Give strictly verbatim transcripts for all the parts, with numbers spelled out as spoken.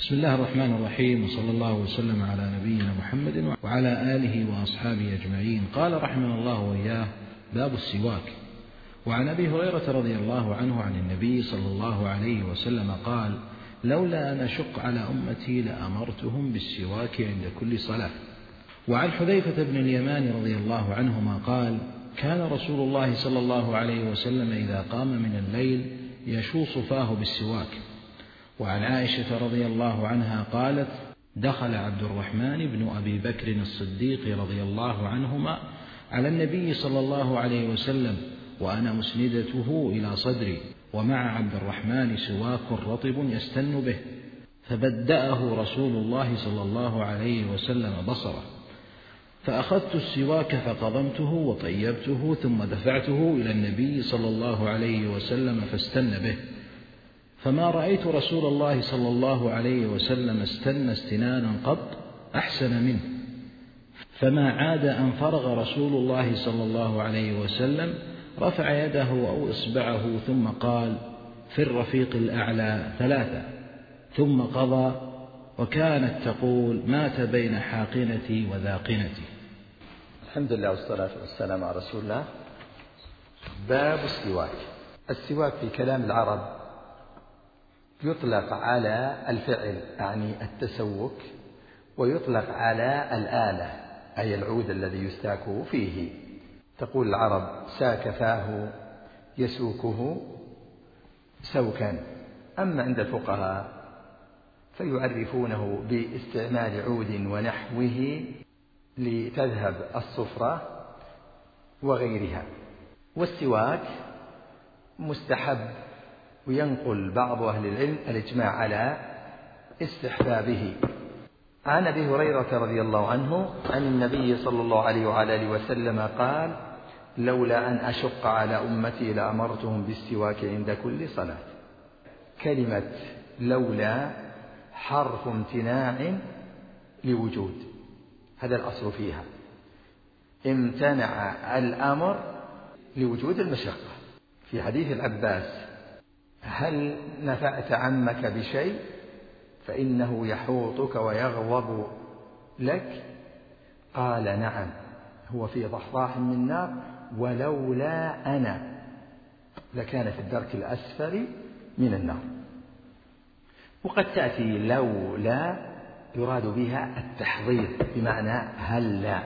بسم الله الرحمن الرحيم، وصلى الله وسلم على نبينا محمد وعلى آله وأصحابه أجمعين. قال رحمه الله وإياه: باب السواك. وعن أبي هريرة رضي الله عنه عن النبي صلى الله عليه وسلم قال: لولا أن أشق على أمتي لأمرتهم بالسواك عند كل صلاة. وعن حذيفة بن اليمان رضي الله عنهما قال: كان رسول الله صلى الله عليه وسلم إذا قام من الليل يشوص فاه بالسواك. وعن عائشة رضي الله عنها قالت: دخل عبد الرحمن بن أبي بكر الصديق رضي الله عنهما على النبي صلى الله عليه وسلم وأنا مسندته إلى صدري، ومع عبد الرحمن سواك رطب يستن به، فبدأه رسول الله صلى الله عليه وسلم بصره، فأخذت السواك فقضمته وطيبته ثم دفعته إلى النبي صلى الله عليه وسلم فاستن به، فما رأيت رسول الله صلى الله عليه وسلم استن استنانا قط أحسن منه، فما عاد أن فرغ رسول الله صلى الله عليه وسلم رفع يده أو إصبعه ثم قال: في الرفيق الأعلى ثلاثة، ثم قضى، وكانت تقول: مات بين حاقنتي وذاقنتي. الحمد لله والصلاة والسلام على رسول الله. باب السواك. السواك في كلام العرب يطلق على الفعل يعني التسوك، ويطلق على الآلة أي العود الذي يستاك فيه. تقول العرب: ساك فاه يسوكه سوكا. أما عند الفقهاء فيعرفونه باستعمال عود ونحوه لتذهب الصفرة وغيرها. والسواك مستحب، وينقل بعض أهل العلم الإجماع على استحبابه. عن أبي هريرة رضي الله عنه عن النبي صلى الله عليه وعلى آله وسلم قال: لولا أن أشق على أمتي لأمرتهم بالسواك عند كل صلاة. كلمة لولا حرف امتناع لوجود، هذا الأصل فيها. امتنع الأمر لوجود المشقة. في حديث العباس: هل نفعت عمك بشيء فإنه يحوطك ويغضب لك؟ قال: نعم، هو في ضحضاح من نار، ولولا أنا لكان في الدرك الأسفل من النار. وقد تأتي لولا يراد بها التحضير بمعنى هلا،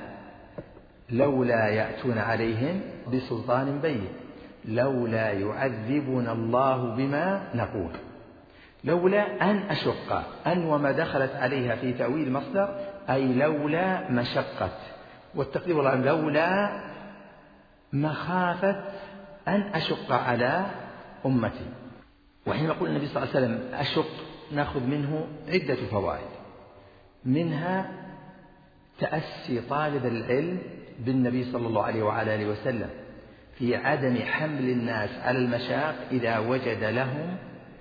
لولا يأتون عليهم بسلطان بين، لولا يعذبنا الله بما نقول. لولا أن أشق، أن وما دخلت عليها في تأويل مصدر، أي لولا مشقة، والتقدير والله لولا مخافة أن أشق على أمتي. وحين يقول النبي صلى الله عليه وسلم أشق نأخذ منه عدة فوائد، منها تأسي طالب العلم بالنبي صلى الله عليه وعلى آله وسلم في عدم حمل الناس على المشاق إذا وجد لهم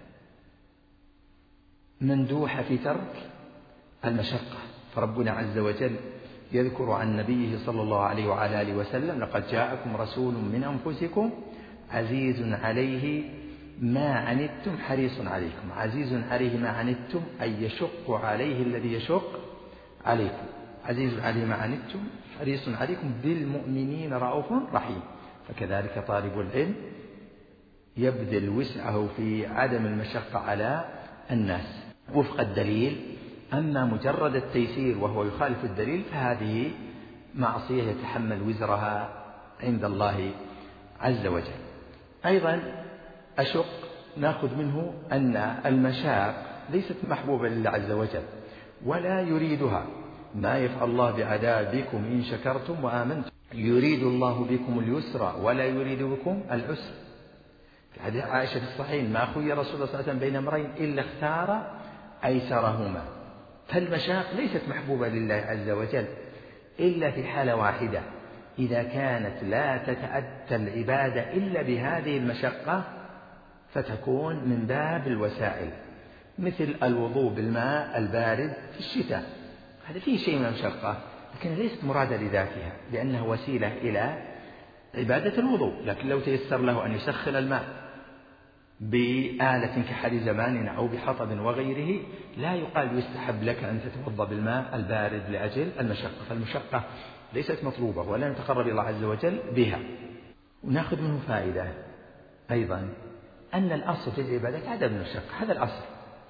مندوحة في ترك المشقة. فربنا عز وجل يذكر عن نبيه صلى الله عليه وعلى آله وسلم: لقد جاءكم رسول من أنفسكم عزيز عليه ما عنتم حريص عليكم. عزيز عليه ما عنتم أي يشق عليه الذي يشق عليكم. عزيز عليه ما عنتم حريص عليكم بالمؤمنين رؤوف رحيم. فكذلك طالب العلم يبذل وسعه في عدم المشقة على الناس وفق الدليل. أما مجرد التيسير وهو يخالف الدليل فهذه معصية يتحمل وزرها عند الله عز وجل. أيضا أشق نأخذ منه أن المشاق ليست محبوبة لله عز وجل ولا يريدها. ما يفعل الله بعذابكم إن شكرتم وآمنتم، يريد الله بكم اليسر ولا يريد بكم العسر. في حديث عائشة في الصحيح: ما خير رسول الله صلى الله عليه وسلم بين أمرين إلا اختار أيسرهما. فالمشاق ليست محبوبة لله عز وجل إلا في حالة واحدة، إذا كانت لا تتأتى العبادة إلا بهذه المشقة فتكون من باب الوسائل، مثل الوضوء بالماء البارد في الشتاء، هذا فيه شيء من المشقة لكن ليست مرادة لذاتها لأنها وسيلة إلى عبادة الوضوء. لكن لو تيسر له أن يسخن الماء بآلة كحل زماننا أو بحطب وغيره لا يقال يستحب لك أن تتوضأ بالماء البارد لأجل المشقة، فالمشقة ليست مطلوبة ولا نتقرب إلى الله عز وجل بها. ونأخذ منه فائدة أيضا أن الأصل في العبادات عدم المشقة، هذا الأصل.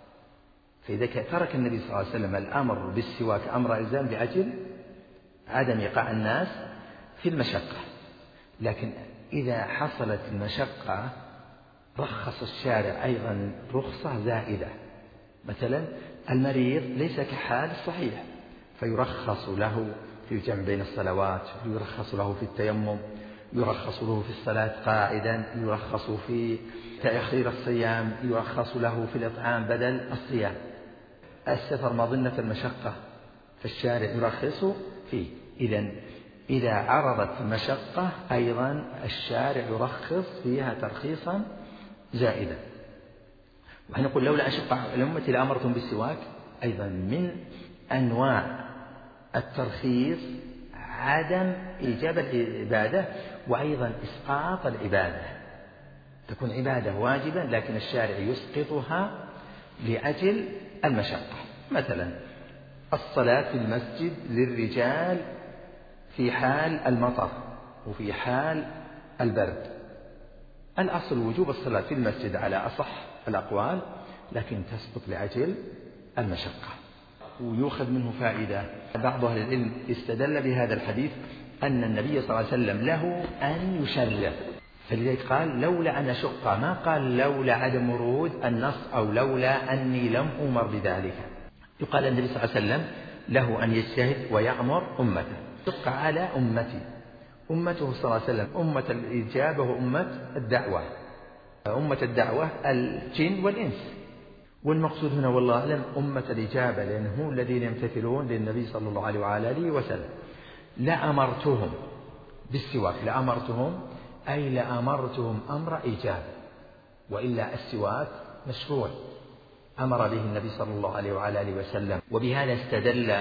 فإذا ترك النبي صلى الله عليه وسلم الأمر بالسواك أمر إلزام لأجل عدم إيقاع الناس في المشقة، لكن إذا حصلت المشقة رخص الشارع أيضا رخصة زائدة. مثلا المريض ليس كحال الصحيح، فيرخص له في الجمع بين الصلوات، يرخص له في التيمم، يرخص له في الصلاة قاعدا، يرخص في تأخير الصيام، يرخص له في الإطعام بدل الصيام. السفر مظنة المشقة فالشارع يرخص فيه. إذن إذا عرضت مشقة أيضا الشارع يرخص فيها ترخيصا زائدا. ونحن نقول لولا أشق على الأمة لأمرتم بالسواك، أيضا من أنواع الترخيص عدم إيجاب العبادة وأيضا إسقاط العبادة، تكون عبادة واجبة لكن الشارع يسقطها لأجل المشقة. مثلا الصلاة في المسجد للرجال في حال المطر وفي حال البرد، الأصل وجوب الصلاة في المسجد على أصح الأقوال، لكن تسقط لأجل المشقة. ويؤخذ منه فائدة، بعض أهل العلم استدل بهذا الحديث أن النبي صلى الله عليه وسلم له أن يشرع، فلذلك قال لولا أن أشق، ما قال لولا عدم ورود النص أو لولا أني لم أمر بذلك. يقال النبي صلى الله عليه وسلم له أن يجتهد ويأمر أمته، شق على أمتي، أمته صلى الله عليه وسلم أمة الإجابة وأمة الدعوة، أمة الدعوة الجن والإنس، والمقصود هنا والله أعلم أمة الإجابة، لأنهم الذين يمتثلون للنبي صلى الله عليه وعلى آله وسلم. لأمرتهم بالسواك، لأمرتهم أي لأمرتهم أمر إيجاب، وإلا السواك مشروع أمر به النبي صلى الله عليه وعلى آله وسلم. وبهذا استدل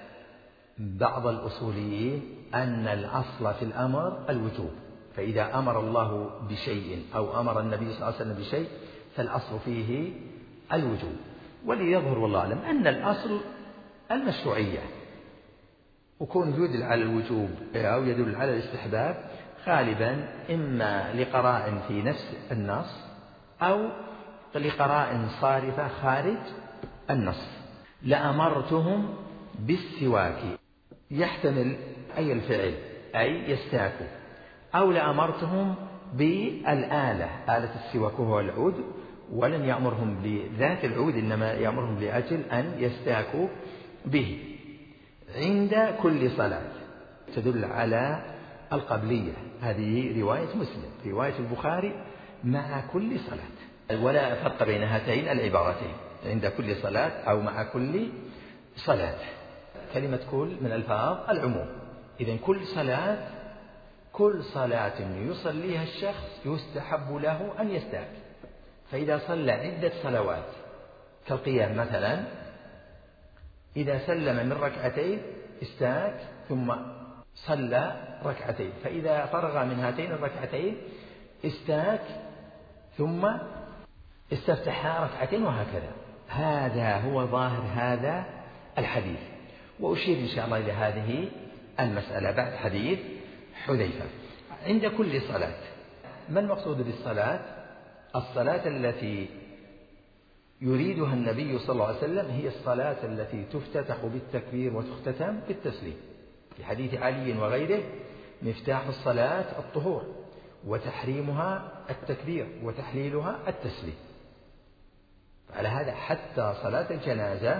بعض الأصوليين أن الأصل في الأمر الوجوب، فإذا أمر الله بشيء أو أمر النبي صلى الله عليه وسلم بشيء فالأصل فيه الوجوب. وليظهر والله أعلم أن الأصل المشروعية، وكون يدل على الوجوب أو يدل على الاستحباب غالبا إما لقراء في نفس النص أو لقراء صارفة خارج النص. لأمرتهم بالسواك يحتمل أي الفعل أي يستاكوا، أو لأمرتهم بالآلة، آلة السواك وهو العود، ولم يأمرهم بذات العود إنما يأمرهم لأجل أن يستاكوا به عند كل صلاة، تدل على القبلية. هذه رواية مسلم، رواية البخاري مع كل صلاة، ولا فرق بين هاتين العبارتين، عند كل صلاة أو مع كل صلاة. كلمة كل من ألفاظ العموم، إذن كل صلاة كل صلاة يصليها الشخص يستحب له أن يستاك. فإذا صلى عدة صلوات كالقيام مثلا، إذا سلم من ركعتين استاك ثم صلى ركعتين، فإذا فرغ من هاتين الركعتين استاك ثم استفتح ركعتين، وهكذا. هذا هو ظاهر هذا الحديث، وأشير إن شاء الله إلى هذه المسألة بعد حديث حذيفة. عند كل صلاة، ما المقصود بالصلاة؟ الصلاة التي يريدها النبي صلى الله عليه وسلم هي الصلاة التي تفتتح بالتكبير وتختتم بالتسليم. في حديث علي وغيره: مفتاح الصلاة الطهور، وتحريمها التكبير، وتحليلها التسليم. فعلى هذا حتى صلاة الجنازة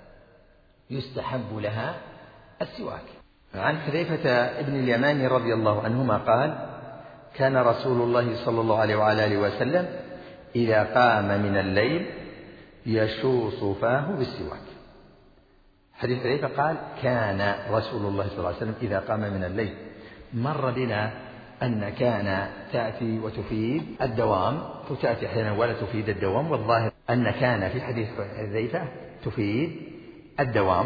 يستحب لها السواك. عن حذيفة بن اليمان رضي الله عنهما قال: كان رسول الله صلى الله عليه وعلى آله وسلم إذا قام من الليل يشوص فاه بالسواك. حديث حذيفة قال: كان رسول الله صلى الله عليه وسلم إذا قام من الليل. مر بنا أن كان تأتي وتفيد الدوام، وتأتي أحيانا ولا تفيد الدوام، والظاهر أن كان في حديث حذيفة تفيد الدوام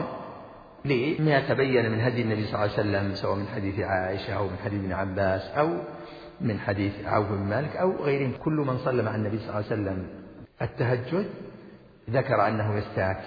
لما تبين من هدي النبي صلى الله عليه وسلم، سواء من حديث عائشة أو من حديث ابن عباس أو من حديث عوف بن مالك أو غيرهم. كل من صلى مع النبي صلى الله عليه وسلم التهجد ذكر أنه يستاك.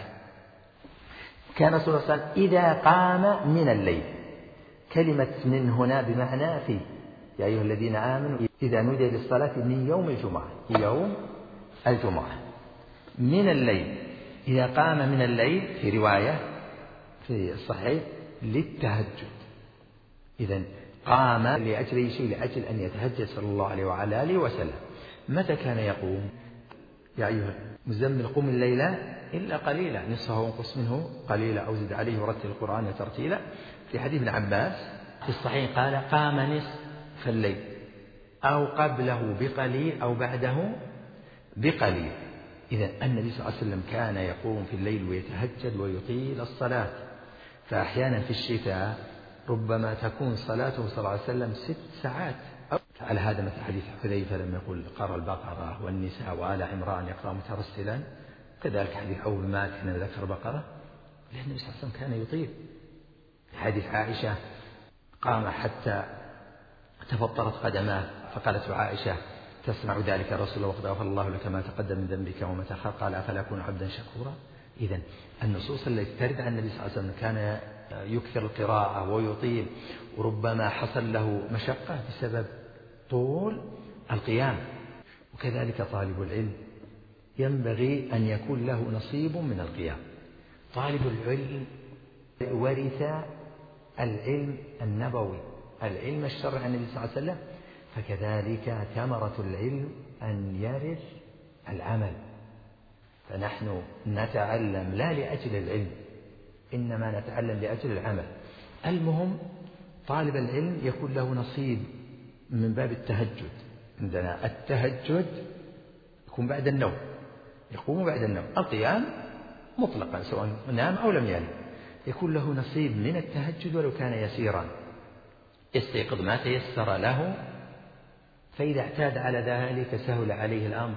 كان رسول الله صلى الله عليه وسلم إذا قام من الليل، كلمة من هنا بمعنى في، يا أيها الذين آمنوا إذا نودي للصلاة من يوم الجمعة، يوم الجمعة من الليل، إذا قام من الليل في رواية في الصحيح للتهجد. إذن قام لأجل شيء، لأجل أن يتهجد صلى الله عليه وعلى آله وسلم. متى كان يقوم؟ يا أيها المزمل قم الليل إلا قليلا نصفه وانقص منه قليلا أو زد عليه ورتل القرآن ترتيلا. في حديث ابن عباس في الصحيح قال قام نصف الليل أو قبله بقليل أو بعده بقليل. إذن النبي صلى الله عليه وسلم كان يقوم في الليل ويتهجد ويطيل الصلاة. فأحيانا في الشتاء ربما تكون صلاته صلى الله عليه وسلم ست ساعات. على هذا مثل حديث حذيفة لما يقول قرأ البقرة والنساء وآل عمران يقرأ مترسلا، كذلك حديث عوف بن مالك حينما ذكر بقرة، لأن النبي صلى الله عليه وسلم كان يطيل. حديث عائشة قام حتى تفطرت قدماه فقالت عائشة تسمع ذلك رسول الله وقد غفر الله لك ما تقدم من ذنبك وما تأخر، قال أفلا أكون عبدا شكورا. إذن النصوص التي ترد عن النبي صلى الله عليه وسلم كان يكثر القراءة ويطيل، وربما حصل له مشقة بسبب طول القيام. وكذلك طالب العلم ينبغي أن يكون له نصيب من القيام. طالب العلم ورث العلم النبوي، العلم الشرعي عن النبي صلى الله عليه وسلم، فكذلك ثمرة العلم أن يرث العمل. فنحن نتعلم لا لأجل العلم، إنما نتعلم لأجل العمل. المهم طالب العلم يكون له نصيب من باب التهجد. عندنا التهجد يكون بعد النوم، يقوم بعد النوم. القيام مطلقا سواء نام أو لم ينم، يكون له نصيب من التهجد ولو كان يسيرا، يستيقظ ما تيسر له، فإذا اعتاد على ذلك سهل عليه الأمر.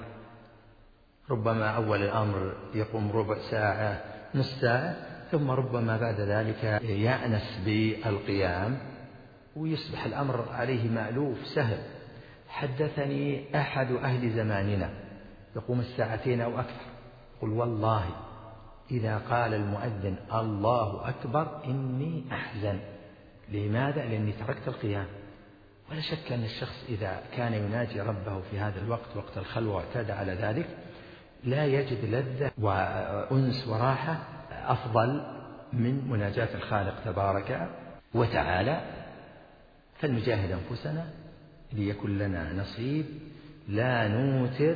ربما أول الأمر يقوم ربع ساعة نصف ساعة، ثم ربما بعد ذلك يأنس بالقيام ويصبح الأمر عليه مألوف سهل. حدثني أحد أهل زماننا يقوم الساعتين أو أكثر، قل والله إذا قال المؤذن الله أكبر إني أحزن. لماذا؟ لأني تركت القيام. ولا شك أن الشخص إذا كان يناجي ربه في هذا الوقت وقت الخلوة واعتاد على ذلك لا يجد لذة وأنس وراحة أفضل من مناجاة الخالق تبارك وتعالى. فلنجاهد أنفسنا ليكن لنا نصيب، لا نوتر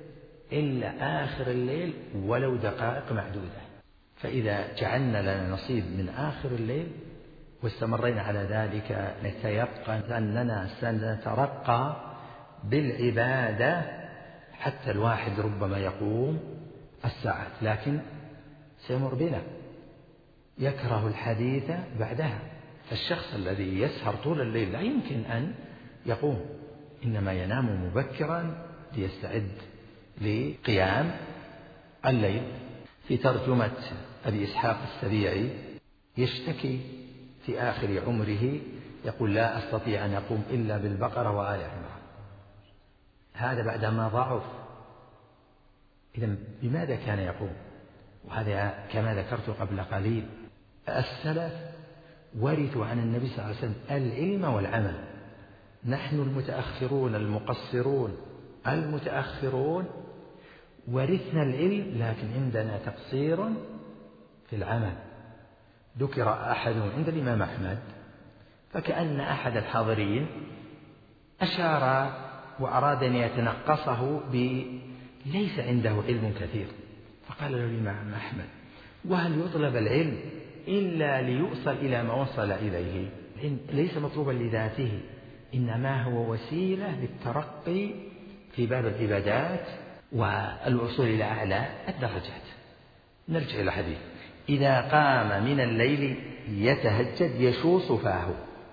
إلا آخر الليل ولو دقائق معدودة. فإذا جعلنا لنا نصيب من آخر الليل واستمرينا على ذلك نتيقن أننا سنترقى بالعبادة حتى الواحد ربما يقوم الساعات، لكن سيمر بنا يكره الحديث بعدها. فالشخص الذي يسهر طول الليل لا يمكن أن يقوم، إنما ينام مبكرا ليستعد لقيام الليل. في ترجمة أبي إسحاق السبيعي يشتكي في آخر عمره يقول لا أستطيع أن أقوم إلا بالبقرة وآل عمران. هذا بعدما ضعف. إذن بماذا كان يقوم؟ وهذا كما ذكرت قبل قليل السلف ورثوا عن النبي صلى الله عليه وسلم العلم والعمل. نحن المتأخرون المقصرون المتأخرون ورثنا العلم لكن عندنا تقصير في العمل. ذكر أحدهم عند الإمام أحمد فكأن أحد الحاضرين أشار وأراد أن يتنقصه بليس عنده علم كثير، فقال له الإمام أحمد وهل يطلب العلم إلا ليوصل إلى ما وصل إليه؟ ليس مطلوبا لذاته، إنما هو وسيلة للترقي في باب العبادات والوصول إلى أعلى الدرجات. نرجع إلى حديث إذا قام من الليل يتهجد يشوص فاه.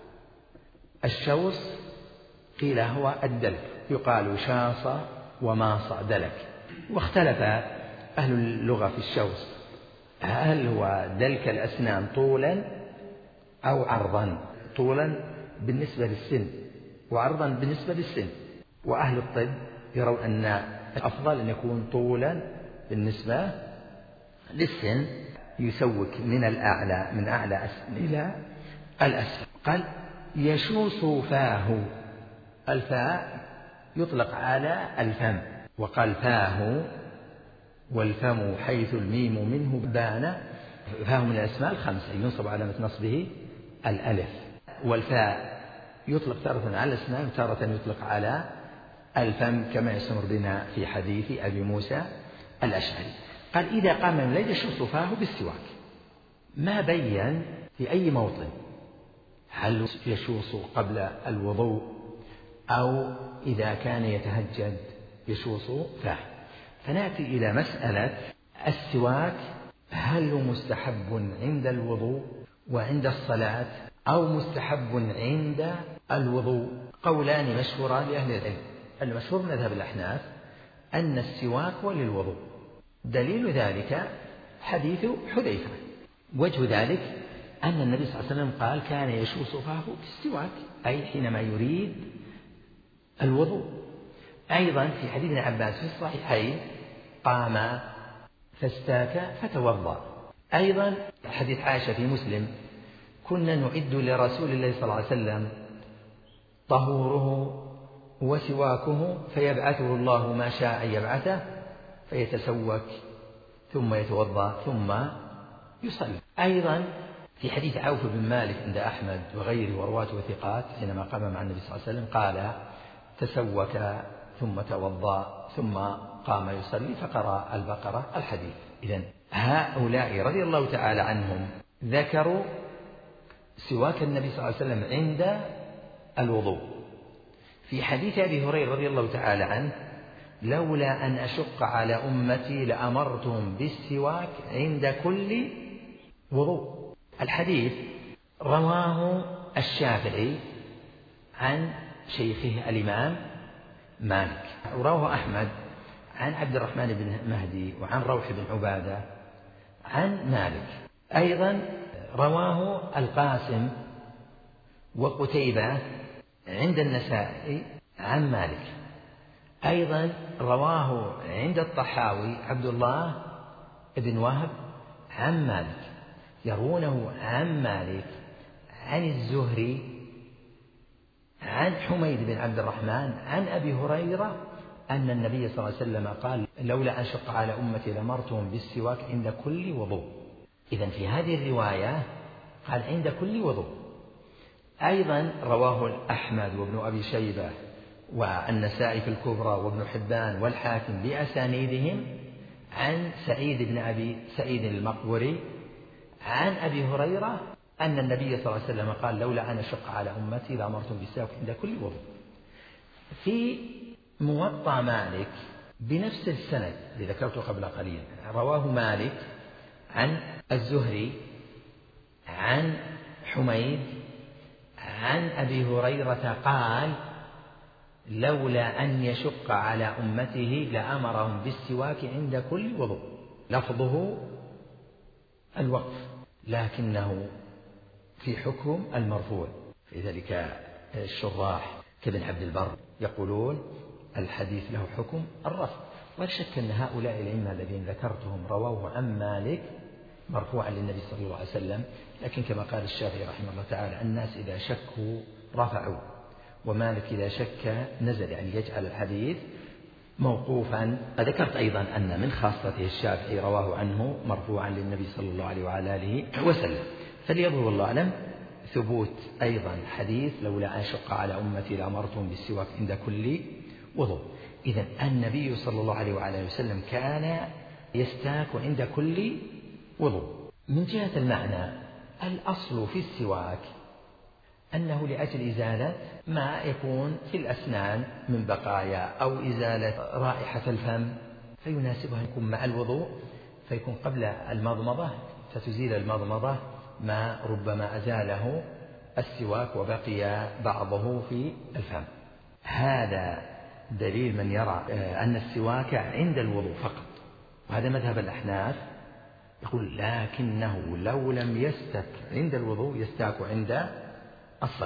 الشوص قيل هو الدلك، يقال شاص وماص دلك. واختلف أهل اللغة في الشوص، هل هو دلك الأسنان طولا أو عرضا؟ طولا بالنسبة للسن وعرضا بالنسبة للسن. وأهل الطب يرون أن الأفضل أن يكون طولا بالنسبة للسن، يسوك من الأعلى من أعلى أسفل إلى الأسفل. قال يشوص فاه، الفاء يطلق على الفم، وقال فاه والفم حيث الميم منه بان، فاه من الأسماء الخمسة ينصب علامة نصبه الألف. والفاء يطلق تارة على الأسنان وتارة يطلق على الفم كما يسمر بنا في حديث أبي موسى الأشعري. قال إذا قام من الليل يشوص فاه بالسواك، ما بين في أي موطن، هل يشوص قبل الوضوء أو إذا كان يتهجد يشوص فاه. فنأتي إلى مسألة السواك، هل هو مستحب عند الوضوء وعند الصلاة أو مستحب عند الوضوء؟ قولان مشهوران لأهل العلم. المشهور من مذهب الأحناف أن السواك وللوضوء، دليل ذلك حديث حذيفة. وجه ذلك أن النبي صلى الله عليه وسلم قال كان يشوص فاه بالسواك، أي حينما يريد الوضوء. أيضا في حديث ابن عباس في الصحيحين قام فاستاك فتوضأ. أيضا حديث عائشة في مسلم كنا نعد لرسول الله صلى الله عليه وسلم طهوره وسواكه فيبعثه الله ما شاء أن يبعثه فيتسوك ثم يتوضأ ثم يصلي. أيضا في حديث عوف بن مالك عند أحمد وغيره ورواته وثقات حينما قام مع النبي صلى الله عليه وسلم قال تسوك ثم توضأ ثم قام يصلي فقرأ البقرة الحديث. إذن هؤلاء رضي الله تعالى عنهم ذكروا سواك النبي صلى الله عليه وسلم عند الوضوء. في حديث أبي هريرة رضي الله تعالى عنه لولا أن أشق على أمتي لأمرتهم بالسواك عند كل وضوء. الحديث رواه الشافعي عن شيخه الإمام مالك، ورواه أحمد عن عبد الرحمن بن مهدي وعن روح بن عبادة عن مالك. أيضا رواه القاسم وقتيبة عند النسائي عن مالك. أيضا رواه عند الطحاوي عبد الله بن وهب عن مالك، يرونه عن مالك عن الزهري عن حميد بن عبد الرحمن عن أبي هريرة أن النبي صلى الله عليه وسلم قال لولا أن شق على أمتي لأمرتهم بالسواك عند كل وضوء. إذن في هذه الرواية قال عند كل وضوء. أيضا رواه أحمد وابن أبي شيبة والنسائي في الكبرى وابن حبان والحاكم بأسانيدهم عن سعيد بن أبي سعيد المقبري عن أبي هريرة أن النبي صلى الله عليه وسلم قال لولا أن أشق على أمتي لأمرتهم بالسواك عند كل وضوء. في موطأ مالك بنفس السند الذي ذكرته قبل قليل رواه مالك عن الزهري عن حميد عن أبي هريرة قال لولا أن يشق على أمته لأمرهم بالسواك عند كل وضوء. لفظه الوقف لكنه في حكم المرفوع. لذلك الشراح كابن عبد البر يقولون الحديث له حكم الرفع. ولا شك أن هؤلاء الأئمة الذين ذكرتهم رووه عن مالك مرفوعا للنبي صلى الله عليه وسلم، لكن كما قال الشافعي رحمه الله تعالى الناس إذا شكوا رفعوا، ومالك إذا شك نزل، يعني يجعل الحديث موقوفا. ذكرت أيضا أن من خاصته الشافعي رواه عنه مرفوعا للنبي صلى الله عليه وعلى آله وسلم. فليظهر والله أعلم ثبوت أيضا حديث لولا أن شق على أمتي لأمرتهم بالسواك عند كل وضوء. إذن النبي صلى الله عليه وعلى آله وسلم كان يستاك عند كل وضوء. من جهة المعنى الأصل في السواك أنه لأجل إزالة ما يكون في الأسنان من بقايا أو إزالة رائحة الفم، فيناسبها يكون مع الوضوء، فيكون قبل المضمضة فتزيل المضمضة ما ربما أزاله السواك وبقي بعضه في الفم. هذا دليل من يرى أن السواك عند الوضوء فقط، وهذا مذهب الأحناف. يقول لكنه لو لم يستك عند الوضوء يستاك عند الصلاة.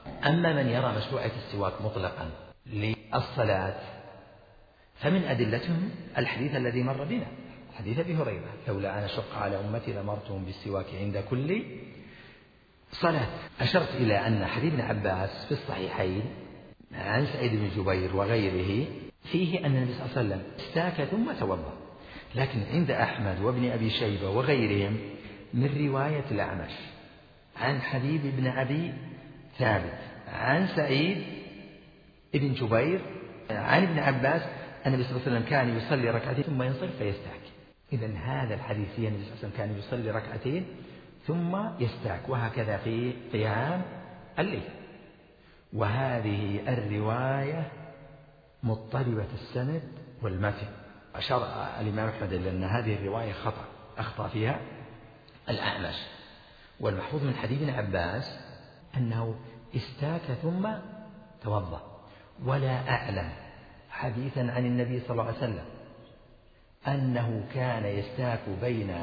أما من يرى مشروعية السواك مطلقا للصلاة فمن أدلتهم الحديث الذي مر بنا، حديث أبي هريرة: لولا أن أشق على أمتي لأمرتهم بالسواك عند كل صلاة. أشرت إلى أن حديث ابن عباس في الصحيحين عن سعيد بن جبير وغيره فيه أن النبي صلى الله عليه وسلم استاك ثم توضأ، لكن عند أحمد وابن أبي شيبة وغيرهم من رواية الأعمش عن حبيب بن أبي ثابت عن سعيد بن جبير عن ابن عباس أن النبي صلى الله عليه وسلم كان يصلي ركعتين ثم ينصرف فيستاك. إذن هذا الحديث فيه النبي صلى الله عليه وسلم كان يصلي ركعتين ثم يستاك، وهكذا في قيام الليل. وهذه الرواية مضطربة السند والمتن. أشار الإمام أحمد إلى أن هذه الرواية خطأ، أخطأ فيها الأعمش. والمحفوظ من حديث ابن عباس أنه استاك ثم توضأ، ولا أعلم حديثا عن النبي صلى الله عليه وسلم أنه كان يستاك بين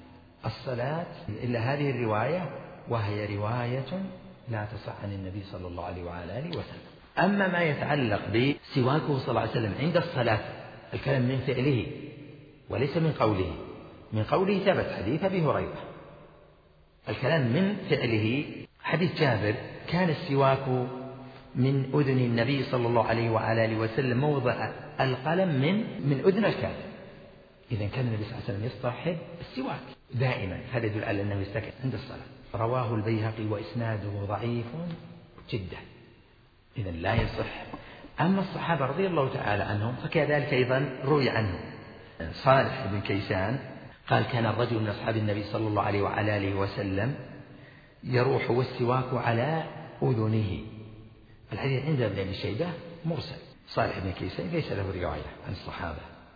الصلاة إلا هذه الرواية، وهي رواية لا تصح عن النبي صلى الله عليه وعلى آله وسلم. أما ما يتعلق بسواكه صلى الله عليه وسلم عند الصلاة، الكلام من فعله وليس من قوله. من قوله ثبت حديث أبي هريرة، الكلام من فعله حديث جابر: كان السواك من أذن النبي صلى الله عليه وعلى آله وسلم موضع القلم من من أذن الكافر. إذن كان النبي صلى الله عليه وسلم يصطحب السواك دائما، هذا يدل على أنه يستكت عند الصلاة. رواه البيهقي وإسناده ضعيف جدا، إذن لا يصح. أما الصحابة رضي الله تعالى عنهم فكذلك أيضا روي عنهم. صالح بن كيسان قال: كان الرجل من أصحاب النبي صلى الله عليه وعلى آله وسلم يروح والسواك على أذنه. الحديث عند ابن أبي شيبة مرسل. صالح بن كيسان ليس له رواية عن الصحابة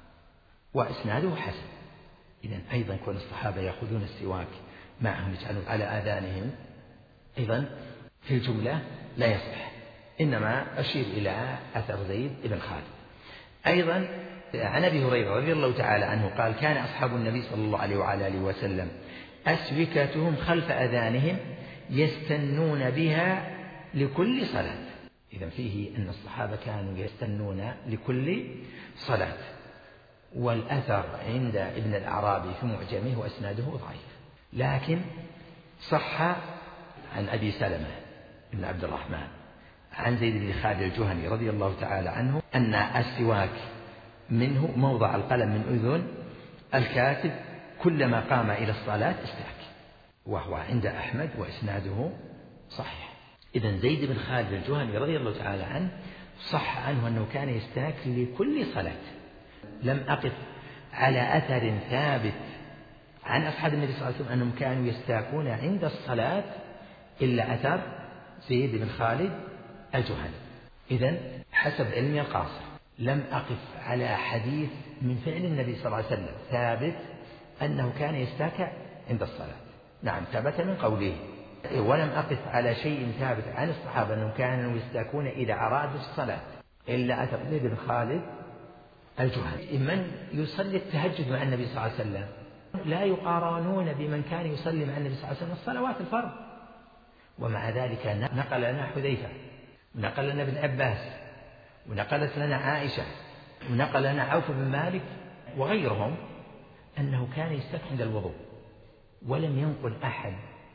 وإسناده حسن. إذن أيضا كون الصحابة يأخذون السواك معهم يجعلون على آذانهم أيضا في الجملة لا يصح، إنما أشير إلى أثر زيد بن خالد. أيضا عن أبي هريرة رضي الله تعالى عنه قال: كان أصحاب النبي صلى الله عليه وعلى آله وسلم أسوكتهم خلف أذانهم يستنون بها لكل صلاة. إذن فيه أن الصحابة كانوا يستنون لكل صلاة. والأثر عند ابن الأعرابي في معجمه وأسناده ضعيف، لكن صح عن أبي سلمة بن عبد الرحمن عن زيد بن خالد الجهني رضي الله تعالى عنه أن السواك منه موضع القلم من أذن الكاتب كلما قام إلى الصلاة استاك، وهو عند أحمد وإسناده صحيح. إذن زيد بن خالد الجهني رضي الله تعالى عنه صح عنه أنه كان يستاك لكل صلاة. لم أقف على أثر ثابت عن أصحاب النبي صلى الله عليه وسلم أنهم كانوا يستاكون عند الصلاة إلا أثر زيد بن خالد الجهني. إذن حسب علمي القاصر لم أقف على حديث من فعل النبي صلى الله عليه وسلم ثابت أنه كان يستاك عند الصلاة. نعم ثبت من قوله. ولم أقف على شيء ثابت عن الصحابة أنهم كانوا يستاكون إذا أرادوا الصلاة إلا أثر زيد بن خالد الجهني. من يصلي التهجد مع النبي صلى الله عليه وسلم لا يقارنون بمن كان يصلي مع النبي صلى الله عليه وسلم الصلوات الفرض. ومع ذلك نقل لنا حذيفة، ونقل لنا ابن عباس، ونقلت لنا عائشة، ونقل لنا عوف بن مالك وغيرهم أنه كان يستاك عند الوضوء، ولم ينقل أحد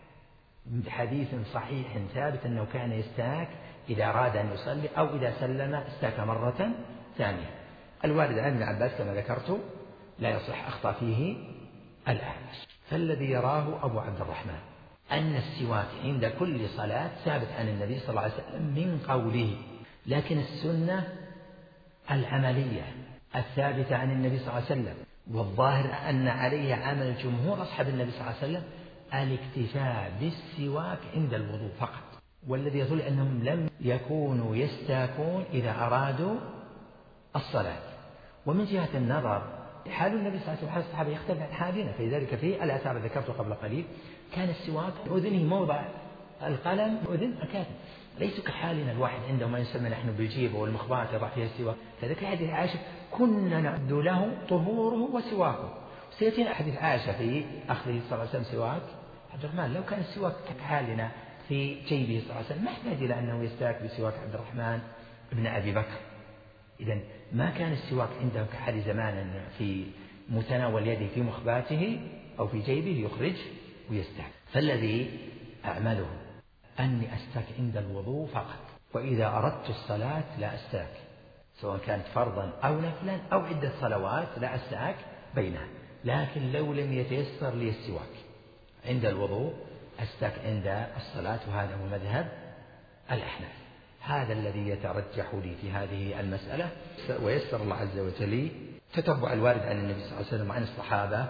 بحديث صحيح ثابت أنه كان يستاك إذا أراد أن يصلي أو إذا سلم استاك مرة ثانية. الوارد عن ابن عباس كما ذكرت لا يصح، أخطأ فيه الأعمش. فالذي يراه أبو عبد الرحمن أن السواك عند كل صلاة ثابت عن النبي صلى الله عليه وسلم من قوله، لكن السنة العملية الثابتة عن النبي صلى الله عليه وسلم، والظاهر أن عليه عمل جمهور أصحاب النبي صلى الله عليه وسلم، الاكتفاء بالسواك عند الوضوء فقط. والذي يدل أنهم لم يكونوا يستاكون إذا أرادوا الصلاة. ومن جهة النظر حال النبي صلى الله عليه وسلم وحال الصحابة يختلف عن حالنا، فلذلك في الآثار ذكرته قبل قليل كان السواك أذنه موضع القلم أذن الكاتب، ليس كحالنا الواحد عنده ما يسمى نحن بالجيب والمخبات يضع فيها السواك. كذلك حديث عائشة كنا نعد له طهوره وسواكه. سيأتينا حديث عائشة في أخذه صلى الله عليه وسلم سواك عبد الرحمن، لو كان السواك كحالنا في جيبه صلى الله عليه وسلم ما احتاج إلى أنه يستاك بسواك عبد الرحمن بن أبي بكر. إذن ما كان السواك عنده كحال زمان في متناول يده في مخباته أو في جيبه يخرج ويستاك. فالذي أعمله أني أستاك عند الوضوء فقط، وإذا أردت الصلاة لا أستاك، سواء كانت فرضا أو نفلا أو عدة صلوات لا أستاك بينها. لكن لو لم يتيسر لي السواك عند الوضوء أستاك عند الصلاة، وهذا هو مذهب الأحناف. هذا الذي يترجح لي في هذه المسألة، ويسر الله عز وجل تتبع الوارد عن النبي صلى الله عليه وسلم وعن الصحابة،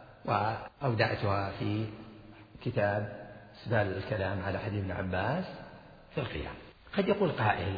وأودعتها في كتاب سبال الكلام على حديث ابن عباس في القيام. قد يقول قائل: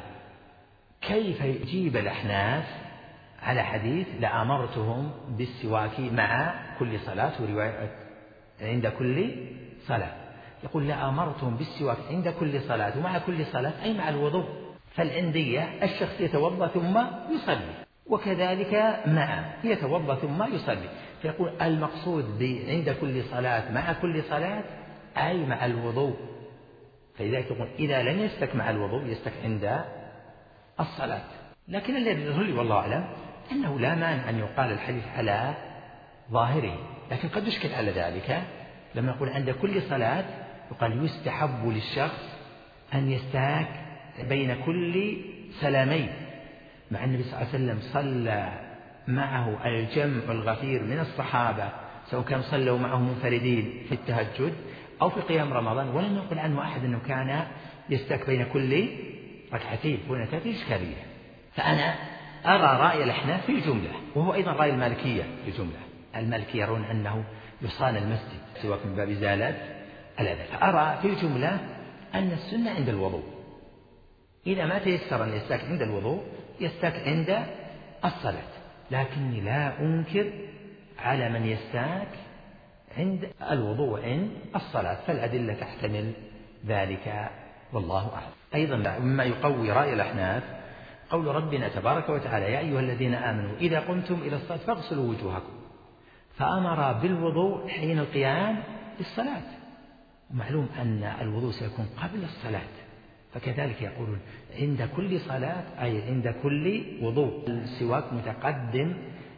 كيف يجيب الأحناف على حديث لأمرتهم بالسواك مع كل صلاة، ورواية عند كل صلاة؟ يقول: لأمرتهم بالسواك عند كل صلاة، ومع كل صلاة أي مع الوضوء. فالعندية الشخص يتوضأ ثم يصلي، وكذلك مع يتوضأ ثم يصلي. فيقول المقصود عند كل صلاة مع كل صلاة أي مع الوضوء. فلذلك يقول إذا لم يستك مع الوضوء يستك عند الصلاة. لكن الذي يظهر لي والله أعلم أنه لا مانع أن يقال الحديث على ظاهره، لكن قد يشكل على ذلك لما يقول عند كل صلاة يقال يستحب للشخص أن يستاك بين كل سلامين، مع النبي صلى الله عليه وسلم صلى معه الجمع الغفير من الصحابة، سواء كان صلوا معه منفردين في التهجد أو في قيام رمضان، ولم يقل عنه أحد أنه كان يستاك بين كل ركعتين. هنا تأتي إشكالية. فأنا أرى رأي الأحناف في الجملة، وهو أيضا رأي المالكية في الجملة. المالكية يرون أنه يصان المسجد سواء من باب إزالة الأذى. فأرى في الجملة أن السنة عند الوضوء، إذا ما تيسر أن يستاك عند الوضوء يستاك عند الصلاة. لكني لا أنكر على من يستاك عند الوضوء وعند الصلاة، فالأدلة تحتمل ذلك والله أعلم. أيضا مما يقوي رأي الأحناف قول ربنا تبارك وتعالى: يا أيها الذين آمنوا إذا قمتم إلى الصلاة فاغسلوا وجوهكم. فأمر بالوضوء حين القيام للصلاة، ومعلوم أن الوضوء سيكون قبل الصلاة. فكذلك يقولون عند كل صلاة أي عند كل وضوء. السواك متقدم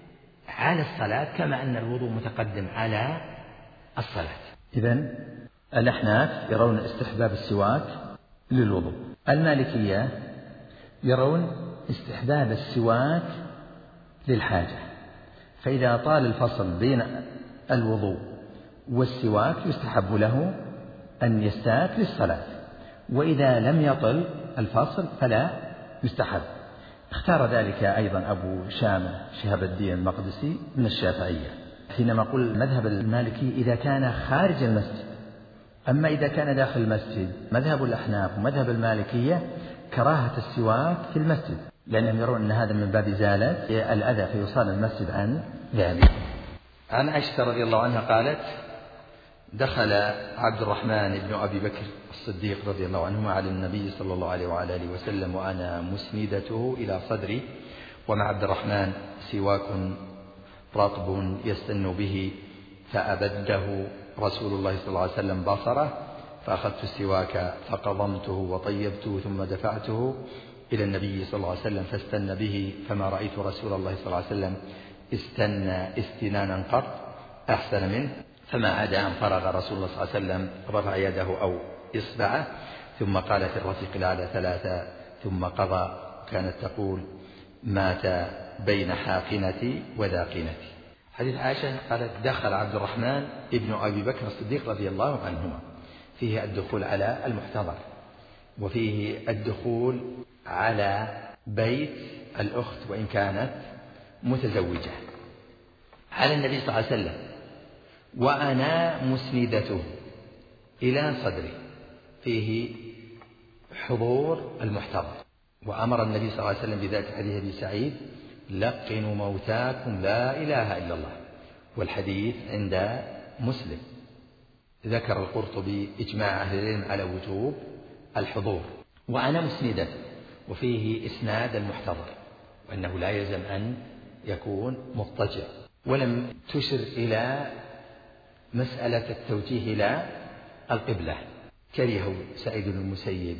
على الصلاة كما أن الوضوء متقدم على الصلاة. إذن الأحناف يرون استحباب السواك للوضوء. المالكية يرون استحباب السواك للحاجة، فإذا طال الفصل بين الوضوء والسواك يستحب له أن يستاك للصلاة، وإذا لم يطل الفصل فلا يستحب. اختار ذلك أيضا أبو شامة شهاب الدين المقدسي من الشافعية، حينما قل مذهب المالكي إذا كان خارج المسجد. أما إذا كان داخل المسجد مذهب الأحناف ومذهب المالكية كراهة السواك في المسجد، لأنهم يرون أن هذا من باب إزالة الأذى فيصان المسجد عن ذلك. عن عائشة رضي الله عنها قالت: دخل عبد الرحمن بن أبي بكر الصديق رضي الله عنهما على النبي صلى الله عليه وعلى آله وسلم وأنا مسندته إلى صدري، ومع عبد الرحمن سواك رطب يستن به، فأبده رسول الله صلى الله عليه وسلم بصره، فأخذت السواك فقضمته وطيبته ثم دفعته إلى النبي صلى الله عليه وسلم فاستن به، فما رأيت رسول الله صلى الله عليه وسلم استنى استنانا قط أحسن منه. فما عاد أن فرغ رسول الله صلى الله عليه وسلم رفع يده أو إصبعه ثم قال في الرفيق الأعلى ثلاثة ثم قضى. كانت تقول: مات بين حاقنتي وذاقنتي. حديث عائشة قالت: دخل عبد الرحمن ابن أبي بكر الصديق رضي الله عنهما، فيه الدخول على المحتضر، وفيه الدخول على بيت الأخت وإن كانت متزوجة، على النبي صلى الله عليه وسلم وأنا مسندته إلى صدري، فيه حضور المحتضر. وأمر النبي صلى الله عليه وسلم بذات حديث أبي سعيد: لقنوا موتاكم لا إله إلا الله. والحديث عند مسلم. ذكر القرطبي إجماع أهل العلم على وجوب الحضور. وأنا مسندة، وفيه إسناد المحتضر، وأنه لا يلزم أن يكون مضطجع. ولم تشر إلى مسألة التوجيه إلى القبلة، كرهه سعيد بن المسيب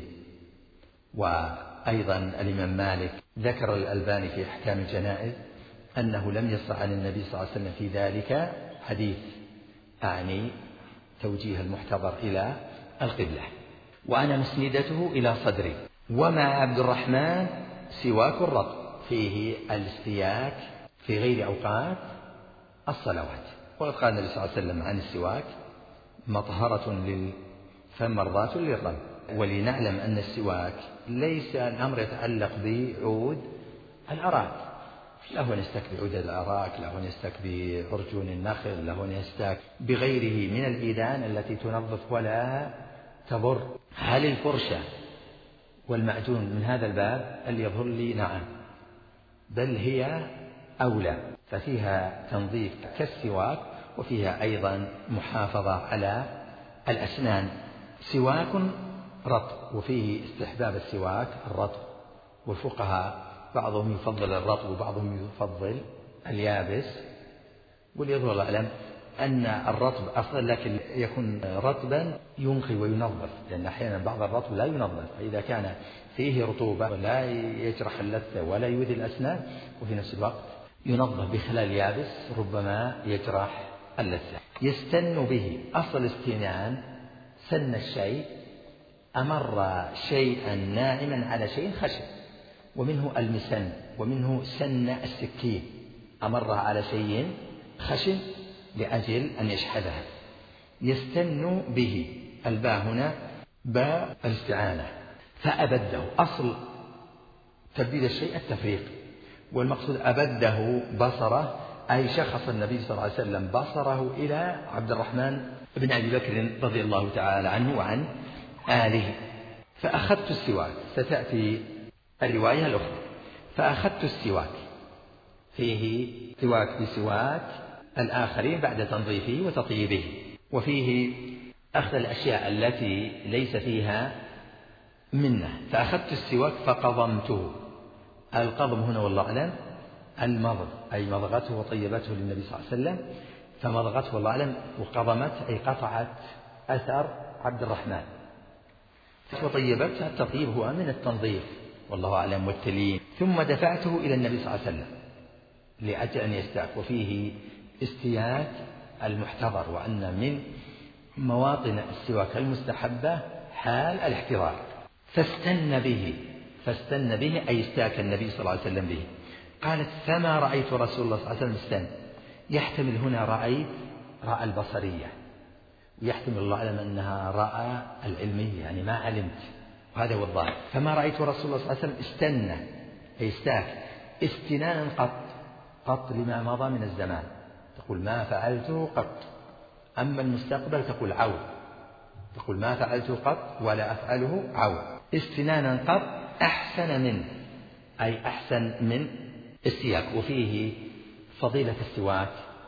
وأيضا الإمام مالك. ذكر الألباني في أحكام الجنائز أنه لم يصح عن النبي صلى الله عليه وسلم في ذلك حديث، أعني توجيه المحتضر إلى القبلة. وأنا مسندته إلى صدري. ومع عبد الرحمن سواك الرطب، فيه الاستياك في غير أوقات الصلوات. وقد قال النبي صلى الله عليه وسلم عن السواك مطهرة للفم مرضاة للرب. ولنعلم أن السواك ليس الأمر يتعلق بعود الأراك، له أن يستك بعود الأراك، له أن يستك بعرجون النخل، له أن يستك بغيره من الإيدان التي تنظف ولا تضر. هل الفرشة والمعجون من هذا الباب؟ اللي يظهر لي نعم، بل هي أولى، ففيها تنظيف كالسواك وفيها أيضا محافظة على الأسنان. سواك رطب، وفيه استحباب السواك الرطب، والفقهاء بعضهم يفضل الرطب وبعضهم يفضل اليابس. وليظهر الأعلم أن الرطب أفضل، لكن يكون رطبا ينقي وينظف، لأن أحيانا بعض الرطب لا ينظف، فإذا كان فيه رطوبة لا يجرح اللثة ولا يؤذي الأسنان، وفي نفس الوقت ينظف بخلال يابس ربما يجرح اللثة. يستن به، أصل استنان سن الشيء، أمر شيئا ناعما على شيء خشن، ومنه المسن، ومنه سن السكين، أمرها على شيء خشن لأجل أن يشحذها. يستن به، الباء هنا باء الاستعانة. فأبده، أصل تبديل الشيء التفريق، والمقصود أبده بصره، أي شخص النبي صلى الله عليه وسلم بصره إلى عبد الرحمن بن أبي بكر رضي الله تعالى عنه وعن آله. فأخذت السواك، ستأتي الرواية الأخرى. فأخذت السواك، فيه سواك بسواك الآخرين بعد تنظيفه وتطيبه، وفيه أخذ الأشياء التي ليس فيها منه. فأخذت السواك فقضمته. القضم هنا والله أعلم المضغ، أي مضغته وطيبته للنبي صلى الله عليه وسلم، فمضغته والله أعلم، وقضمت أي قطعت أثر عبد الرحمن، وطيبته. التطيب هو من التنظيف والله أعلم والتليين. ثم دفعته إلى النبي صلى الله عليه وسلم لأجل أن يستاك. وفيه استياك المحتضر، وأن من مواطن السواك المستحبة حال الاحتضار. فاستن به، فاستن به أي استاك النبي صلى الله عليه وسلم به. قالت فما رأيت رسول الله صلى الله عليه وسلم استن. يحتمل هنا رأيت رأى البصرية، ويحتمل الله أعلم أنها رأى العلمية، يعني ما علمت، وهذا هو الظاهر. فما رأيت رسول الله صلى الله عليه وسلم استنى أي استاك استنانا قط، قط لما مضى من الزمان تقول ما فعلته قط، أما المستقبل تقول عود، تقول ما فعلته قط ولا أفعله عود. استنانا قط أحسن من، أي أحسن من السياك. وفيه فضيلة السواك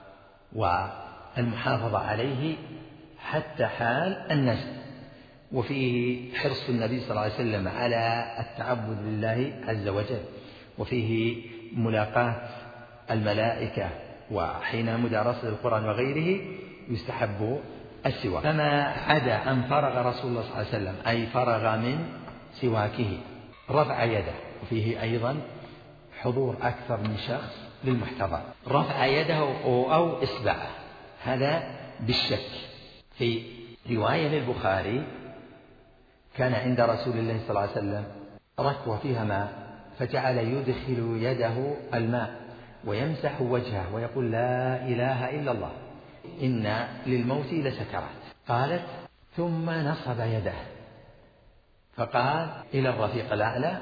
والمحافظة عليه حتى حال النزل، وفيه حرص النبي صلى الله عليه وسلم على التعبد لله عز وجل، وفيه ملاقاة الملائكة، وحين مدارسة القرآن وغيره يستحب السواك. فما عدا أن فرغ رسول الله صلى الله عليه وسلم، أي فرغ من سواكه، رفع يده. وفيه أيضا حضور أكثر من شخص للمحتضر، رفع يده أو إصبعه، هذا بالشك. في رواية للبخاري كان عند رسول الله صلى الله عليه وسلم ركوة فيها ماء، فجعل يدخل يده الماء ويمسح وجهه ويقول لا إله إلا الله، إن للموت لسكرات. قالت ثم نصب يده فقال إلى الرفيق الأعلى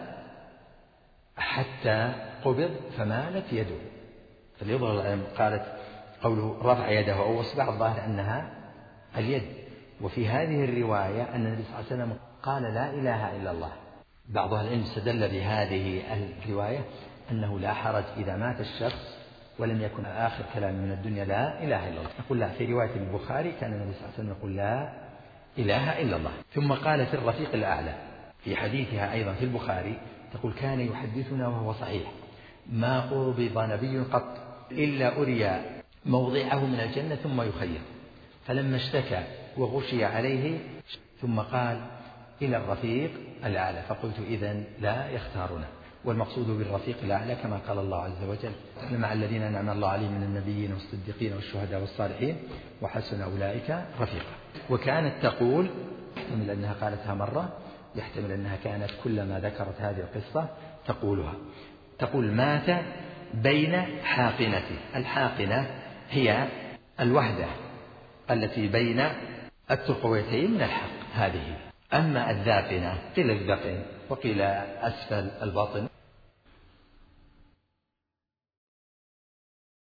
حتى قبض فمالت يده. فليظهر قالت قوله رفع يده أو أصبع، الظاهر أنها اليد. وفي هذه الرواية أن النبي صلى الله عليه وسلم قال لا إله إلا الله. بعض أهل العلم استدل بهذه الرواية أنه لا حرج إذا مات الشخص ولم يكن آخر كلام من الدنيا لا إله إلا الله. نقول لا، في رواية البخاري كان النبي صلى الله عليه وسلم يقول لا إله إلا الله. ثم قال في الرفيق الأعلى في حديثها أيضا في البخاري تقول كان يحدثنا وهو صحيح ما قبض نبي قط إلا أري موضعه من الجنة ثم يخير، فلما اشتكى وغشي عليه ثم قال إلى الرفيق الأعلى، فقلت إذن لا يختارنا. والمقصود بالرفيق الأعلى كما قال الله عز وجل مع الذين أنعم الله عليهم من النبيين والصديقين والشهداء والصالحين وحسن أولئك رفيقا. وكانت تقول، يحتمل أنها قالتها مرة، يحتمل أنها كانت كلما ذكرت هذه القصة تقولها، تقول مات بين حاقنته. الحاقنة هي الوحدة التي بين الترقويتين من الحق هذه. أما الذاقنة قيل الذقن وقيل أسفل البطن